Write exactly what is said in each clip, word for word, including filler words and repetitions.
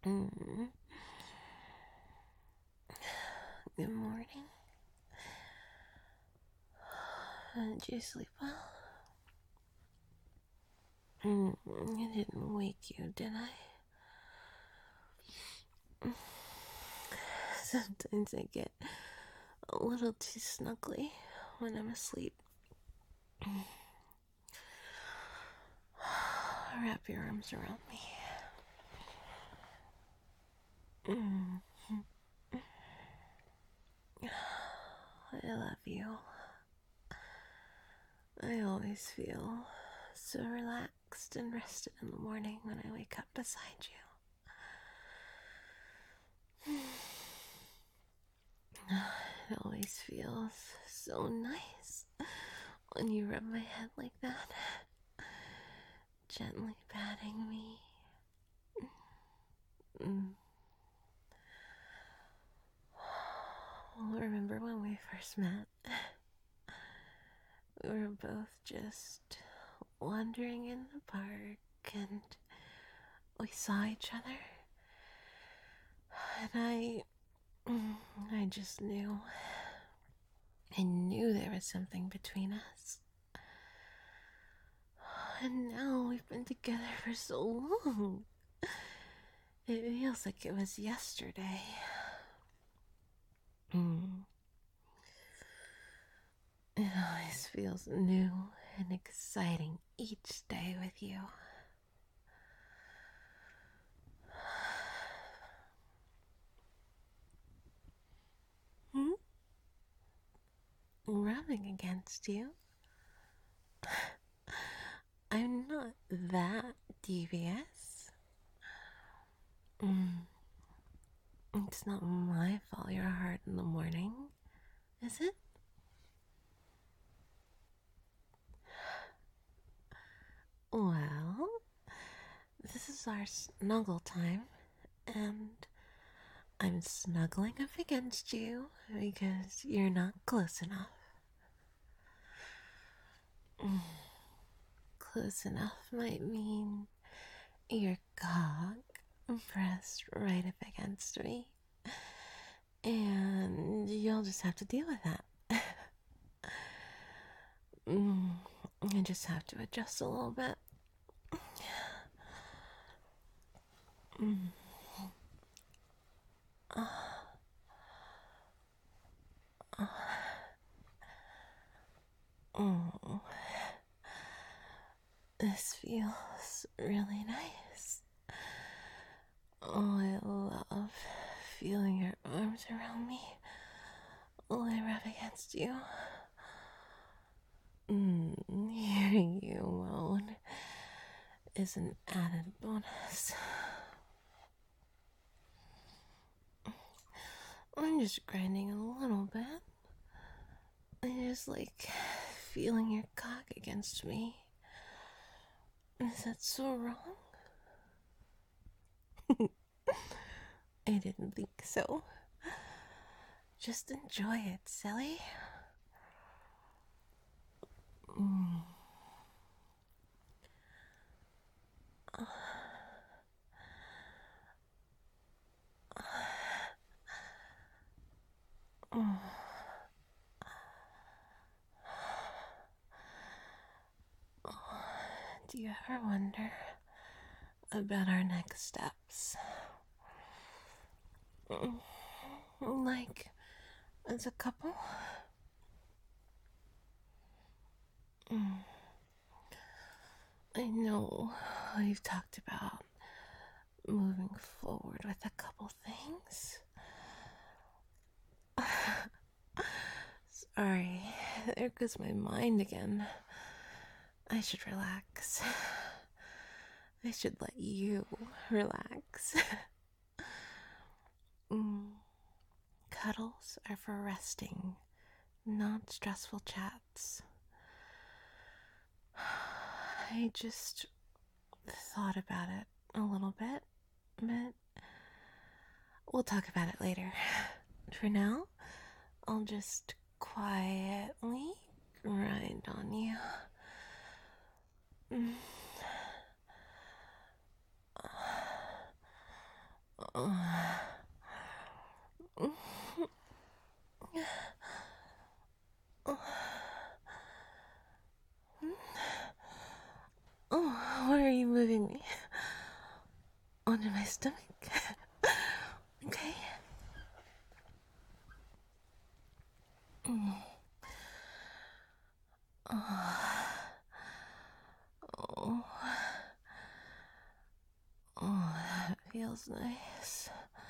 Mm. Good morning. Did you sleep well? Mm, I didn't wake you, did I? Sometimes I get a little too snuggly when I'm asleep. Wrap your arms around me. Mm. I love you. I always feel so relaxed and rested in the morning when I wake up beside you. It always feels so nice when you rub my head like that, gently patting me. Mm. Remember when we first met? We were both just wandering in the park and we saw each other. And I. I just knew. I knew there was something between us. And now we've been together for so long. It feels like it was yesterday. Mm. It always feels new and exciting each day with you. Hmm? Rubbing against you? I'm not that devious. Mm. It's not my fault you're hard in the morning, is it? Well, this is our snuggle time, and I'm snuggling up against you because you're not close enough. Mm. Close enough might mean your cock pressed right up against me, and you'll just have to deal with that. mm. I just have to adjust a little bit. Mm. Uh, uh, oh, this feels really nice. Oh, I love feeling your arms around me while I rub against you. Mm, hearing you moan is an added bonus. I'm just grinding a little bit. I just like feeling your cock against me. Is that so wrong? I didn't think so. Just enjoy it, silly. Mm. Mm. Do you ever wonder about our next steps? Mm. Like, as a couple? Mm. I know we've talked about moving forward with a couple things. Sorry, there goes my mind again. I should relax. I should let you relax. mm. Cuddles are for resting, not stressful chats. I just thought about it a little bit, but we'll talk about it later. For now, I'll just quietly grind on you. Mm. onto my stomach. Okay. Mm. Oh. Oh. Oh, that feels nice.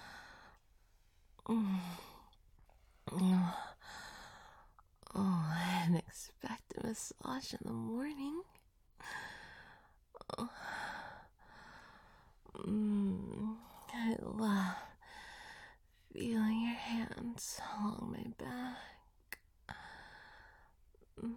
Mm. Oh. Oh, I didn't expect a massage in the morning. Oh. Mm. I love feeling your hands along my back. Mm.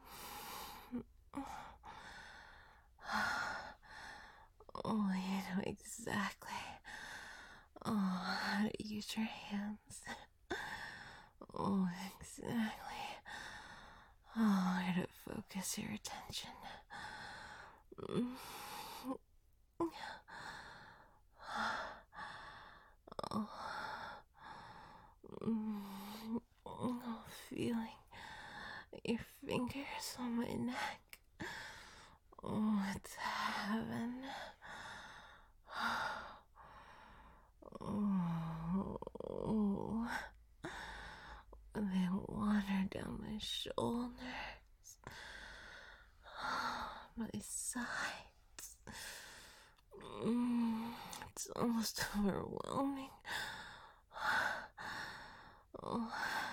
Oh, you know exactly oh, how to use your hands. Oh, exactly. Oh, where to focus your attention. Mm. Oh. Mm. Oh, feeling your fingers on my neck. Oh, it's heaven. Oh, they wander down my shoulders, my sides. Mm, it's almost overwhelming. Oh.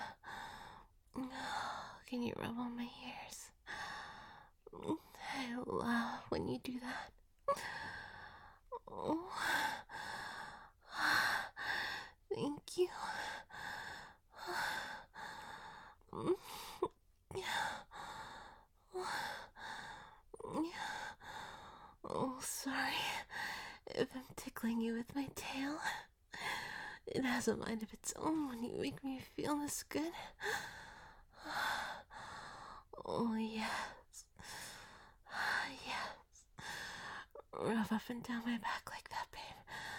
Can you rub on my ears? I love when you do that. Oh. Thank you. Oh, sorry if I'm tickling you with my tail. It has a mind of its own when you make me feel this good. Oh, yes. Yes. Rub up and down my back like that, babe.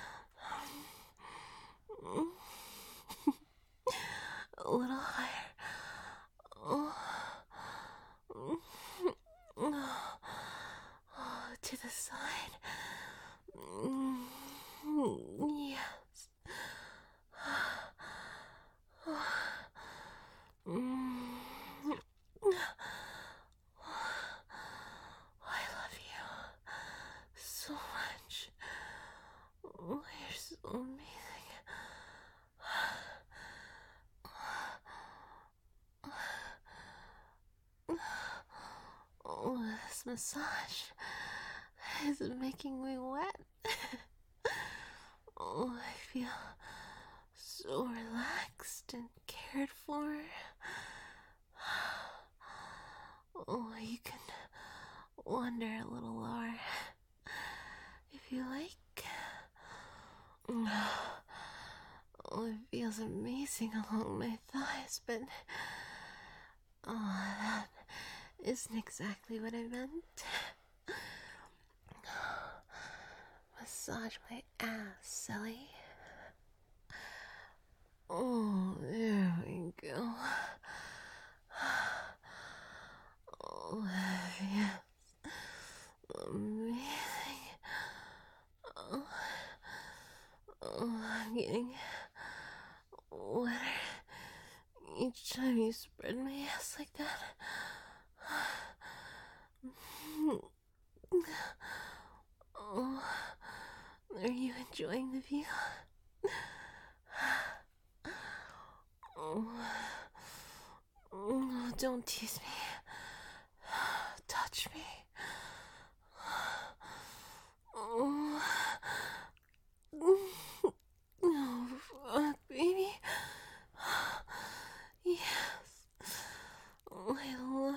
A little higher. Oh. Oh. Oh, to the side. Yes. I love you so much. Oh, you're so amazing. Oh, this massage is making me wet. Oh, I feel so relaxed and cared for. Oh, you can wander a little lower if you like. Oh, it feels amazing along my thighs, but oh, that isn't exactly what I meant. Massage my ass, silly. Oh, there we go. Oh, yes. Amazing. Oh, oh, I'm getting wetter each time you spread my ass like that. Oh, are you enjoying the view? Oh, oh, don't tease me. Touch me. Oh, oh, fuck, baby. Yes. Oh, I love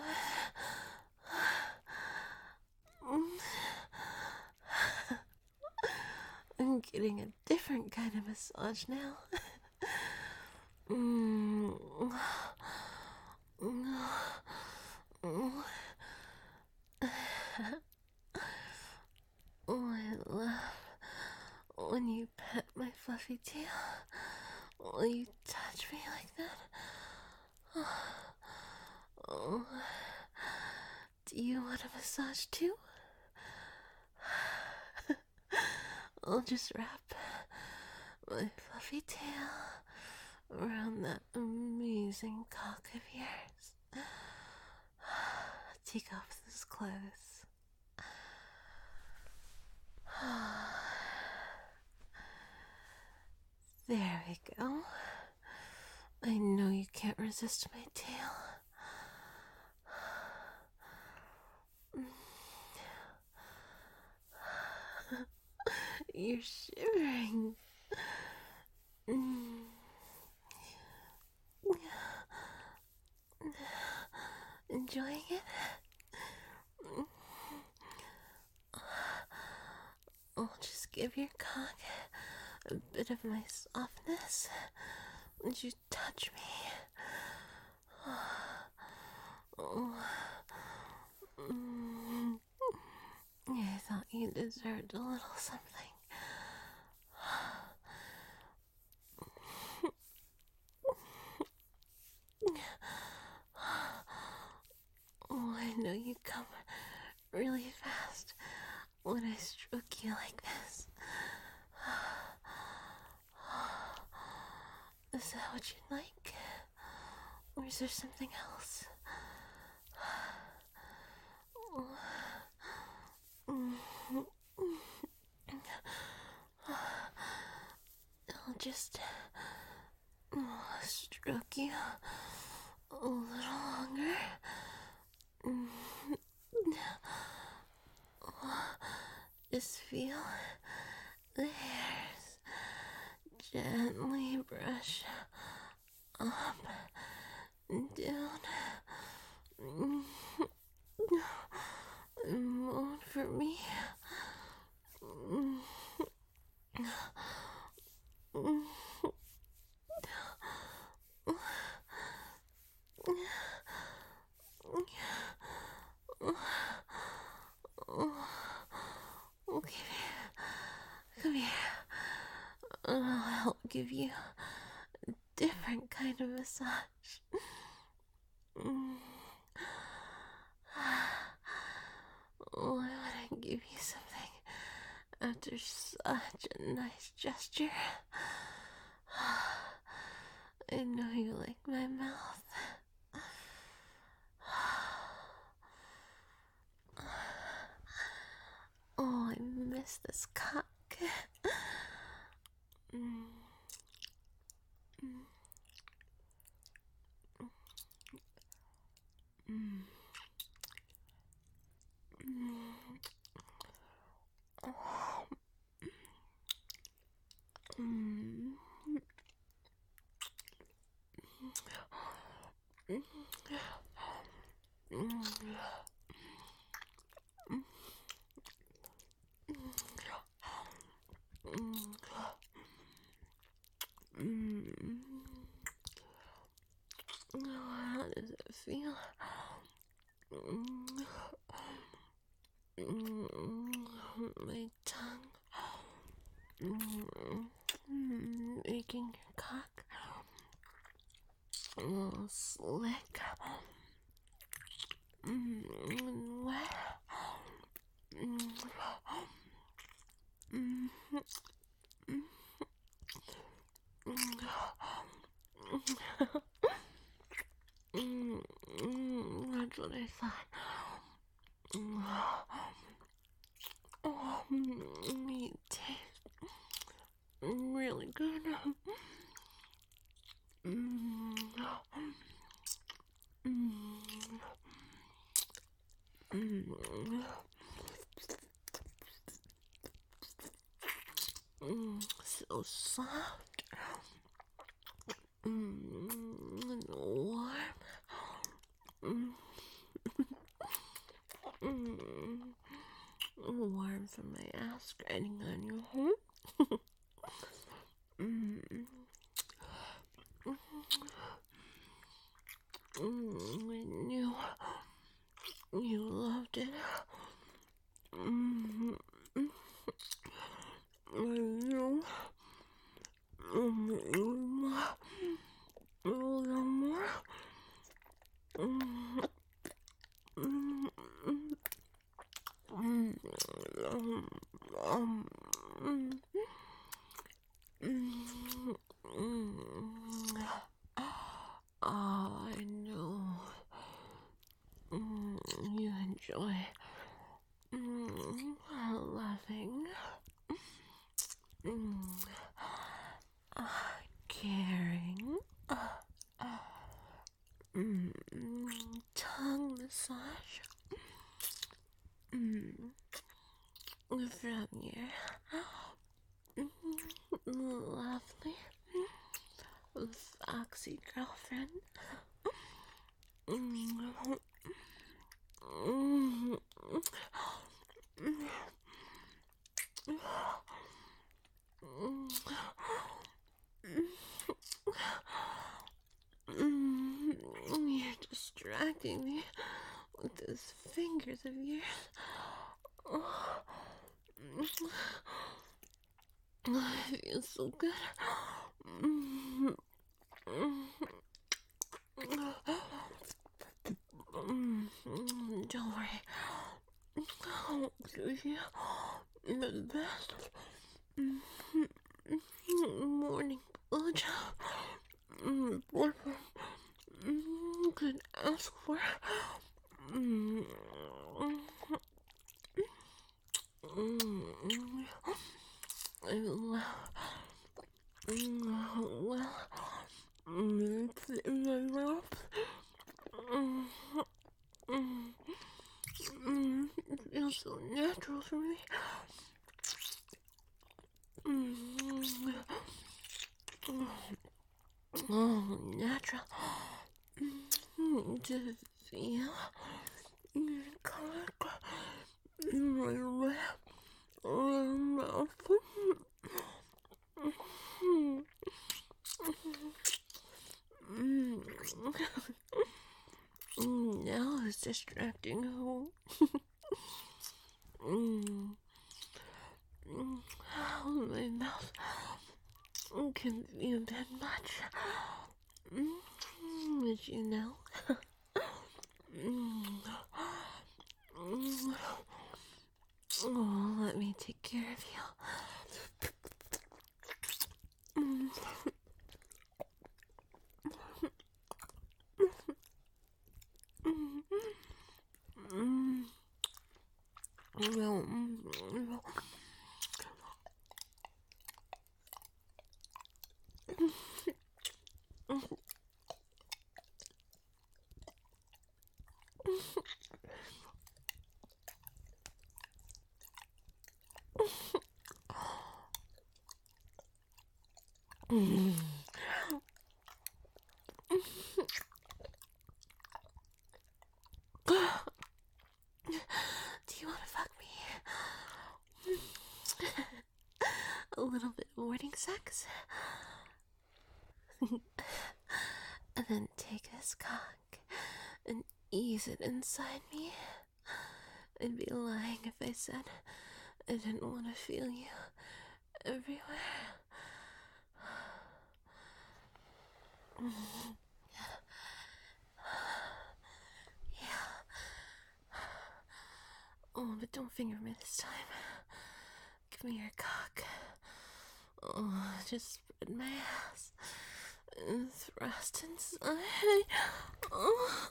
it. I'm getting a different kind of massage now. mm. Oh, I love when you pet my fluffy tail. Will you touch me like that? Oh, do you want a massage too? I'll just wrap my fluffy tail around that amazing cock of yours. Take off those clothes. There we go. I know you can't resist my tail. You're shivering. Enjoying it? I'll just give your cock a bit of my softness. Would you touch me? Oh. I thought you deserved a little something. Oh, I know you come really fast when I stroke you like this. Is that what you'd like? Or is there something else? I'll just stroke you a little longer. Just feel the hairs gently brush up and down. Moan for me. Okay, come here. I'll help give you a different kind of massage. Oh, I want to give you something after such a nice gesture. I know you like my mouth. Oh, I miss this cock. Mm. Mm. Mm. Mm. How does it feel? My tongue making your cock a little slick and wet. That's what I thought. Oh, you taste really good. Mm. Mm. Mm. So soft. Mm. And warm. Mm. Mm. Warm from my ass grinding on you. Mm. Mm. I knew you loved it. Mm. I knew um, you would more, a little more. Mm. Mm. Mm. Um, um, mm. Mm. Mm, loving. Mm, ah, caring. Mm, tongue massage. Mm, from your mm, lovely foxy girlfriend. Mm, mm, mm, you're distracting me with those fingers of yours. Oh, it feels so good. Mm, don't worry. I'll give you the best morning blowjob boyfriend could ask for. Mm, I love, well, it's in my mouth. It feels so natural for me. Oh, natural. To feel your cock in my lap or mouth. Now it's distracting. Mm. My mouth can be a bit much. Did you know? Oh, let me take care of you. Mm. Do you want to fuck me? A little bit of morning sex? And then take this cock and ease it inside me. I'd be lying if I said I didn't want to feel you everywhere. Yeah. Oh, but don't finger me this time. Give me your cock. Oh, just spread my ass and thrust inside. Oh,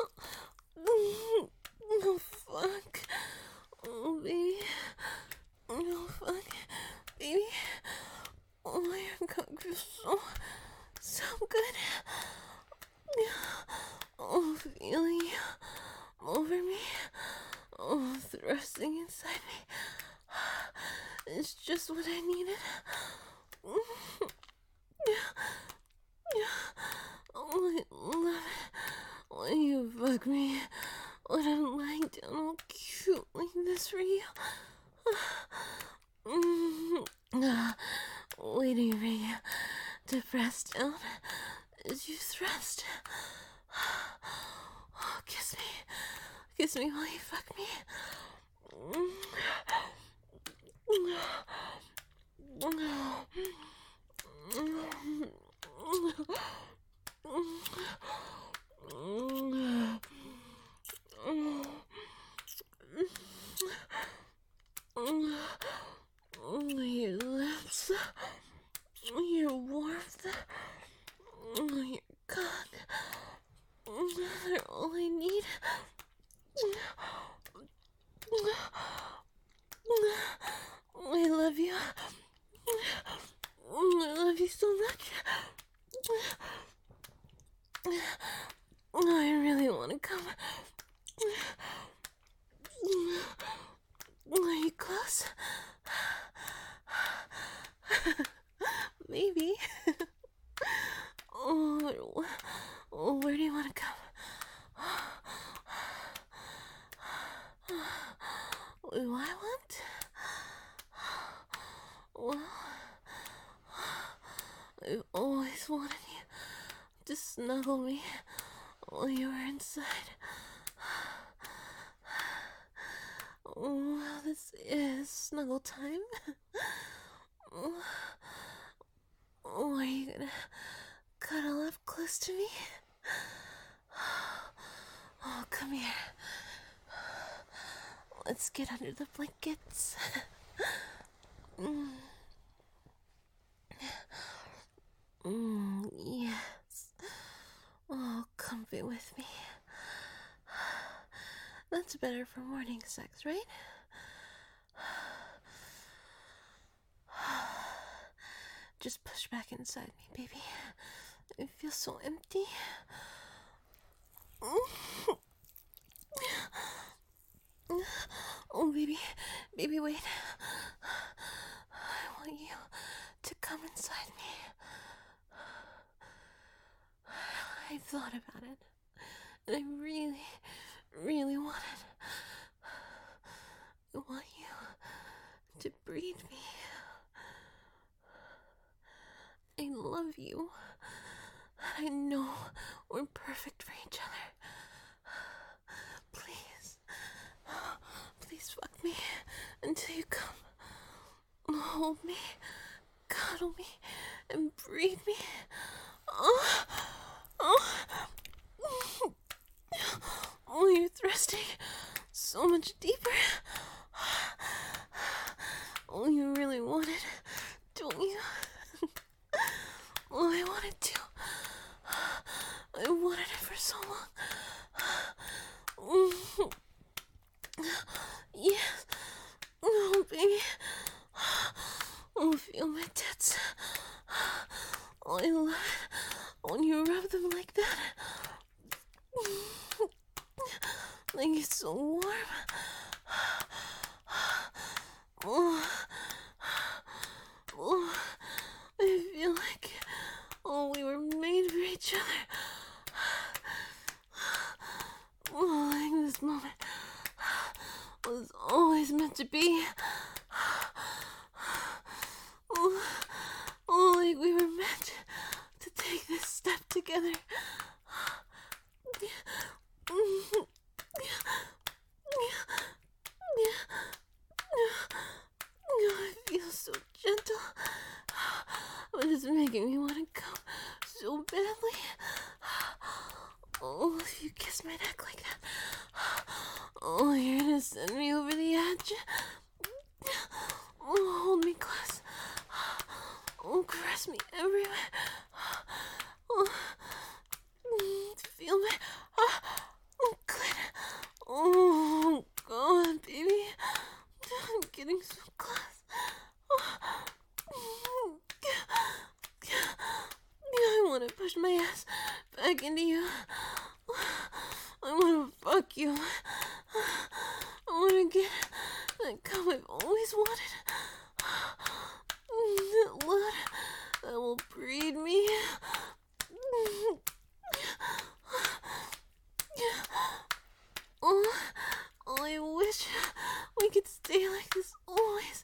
oh fuck. Oh, baby. Oh, fuck. Baby. Oh, your cock feels so, so good. Oh, feeling you over me. Oh, thrusting inside me. It's just what I needed. Oh, I love it when you fuck me. When I'm lying down all cute like this for you. Waiting for you to press down as you thrust. Oh, kiss me. Kiss me while you fuck me. Your lips, your warmth, your cock, they're all I need. What do I want? Well, I've always wanted you to snuggle me while you were inside. Well, this is snuggle time. Oh, are you gonna cuddle up close to me? Oh, come here. Let's get under the blankets. mm. Mm, yes. Oh, comfy with me. That's better for morning sex, right? Just push back inside me, baby. I feel so empty. Oh, baby. Baby, wait. I want you to come inside me. I've thought about it, and I really, really want it. I want you to breed me. I love you. I know we're perfect for each other. Please, please fuck me until you come. Hold me, cuddle me, and breed me. Oh, oh, oh, you're thrusting so much deeper. Oh, you really want it, don't you? Oh, I wanted to. I wanted it for so long. Yes. Oh, baby. Oh, feel my tits. Oh, I love it when you rub them like that. Like it's so warm. Oh, oh, I feel like, oh, we were made for each other. Oh, like this moment was always meant to be. Oh, oh, like we were meant to take this step together. I feel so gentle, but it's making me want to come so badly. Oh, if you kiss my neck like that, oh, you're gonna send me over the edge. Oh, hold me close. Oh, caress me everywhere. Oh, feel my oh, clit. Oh, God, baby. I'm getting so close. I want to push my ass back into you. I want to fuck you. I want to get that cum I've always wanted. That blood that will breed me. Oh, oh, I wish we could stay like this always.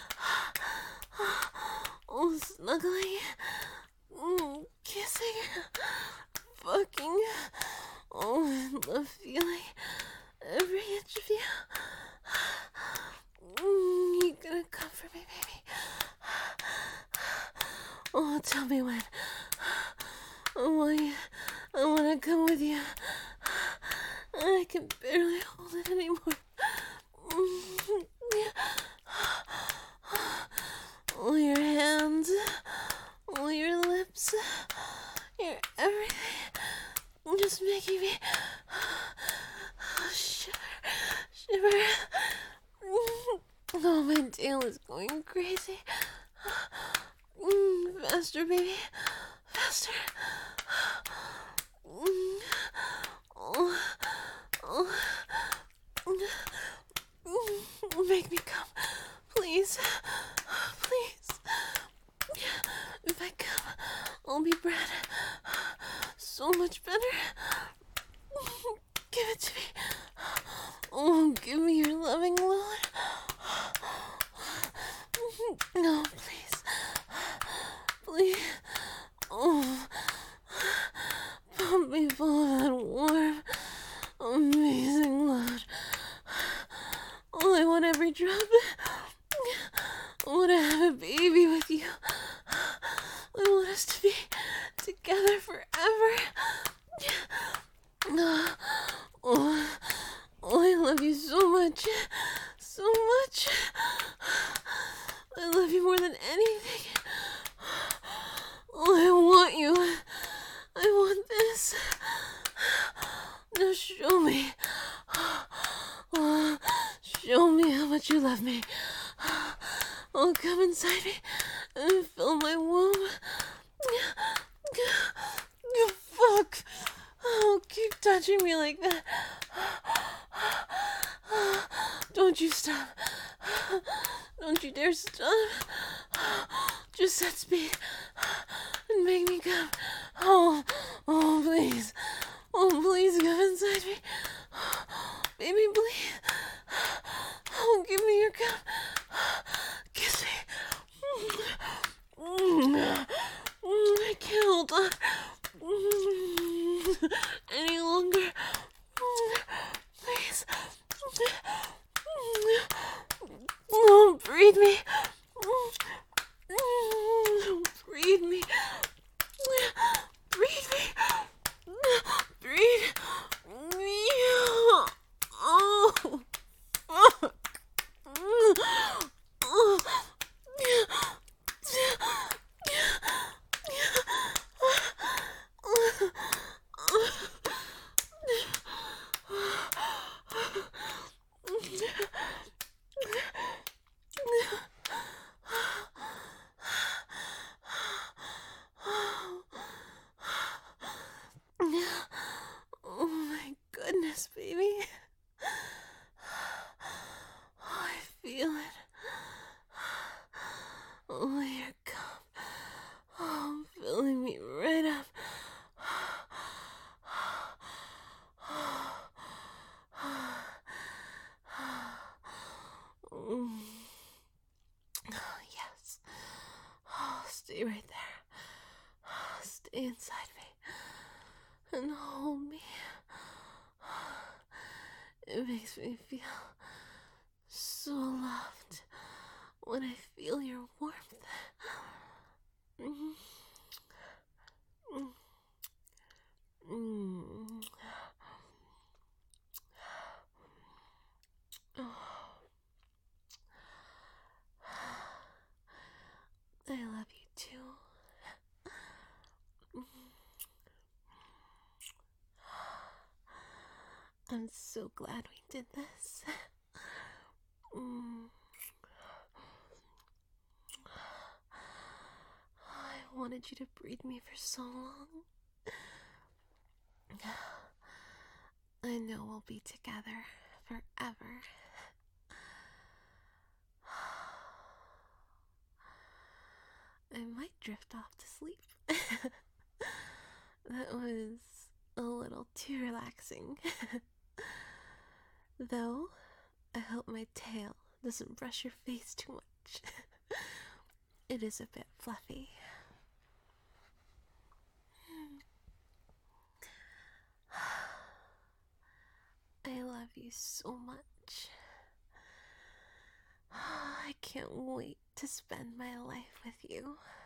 Oh, snuggling, mm, kissing, fucking. Oh, I love feeling every inch of you. Mm, you gonna come for me, baby? Oh, tell me when. I want you. I want to come with you. I can barely hold it anymore. All your hands, all your lips, your everything, just making me shiver, shiver. Oh, my tail is going crazy. Faster, baby, faster. Oh, oh, make me come, please, please. If I come, I'll be bred so much better. Give it to me. Oh, give me your loving Lord. drop. I want to have a baby with you. I want us to be together forever. Oh, oh, I love you so much. So much. I love you more than anything. Oh, I want you. I want this. Now show me. Oh, show me how much you love me. Oh, come inside me and fill my womb. Fuck. Oh, keep touching me like that. Don't you stop. Don't you dare stop. Just set speed and make me come. Oh, oh, please. Oh, please come inside me. Baby, please. Oh, give me your cup. Kiss me. I can't hold on any longer. Please. Oh, breathe me. Breathe me. Breathe me. Breathe me. Oh. Fuck. Oh. Oh my goodness, baby. Oh, I feel it. Oh, your cup. Oh, filling me right up. Mm. Oh, yes. Oh, stay right there. Stay inside me and hold me. It makes me feel so loved when I feel your warmth. Mm. Mm. Oh. I love you too. I'm so glad we did this. Mm. I wanted you to breathe me for so long. I know we'll be together forever. I might drift off to sleep. That was a little too relaxing. Though, I hope my tail doesn't brush your face too much. It is a bit fluffy. I love you so much. I can't wait to spend my life with you.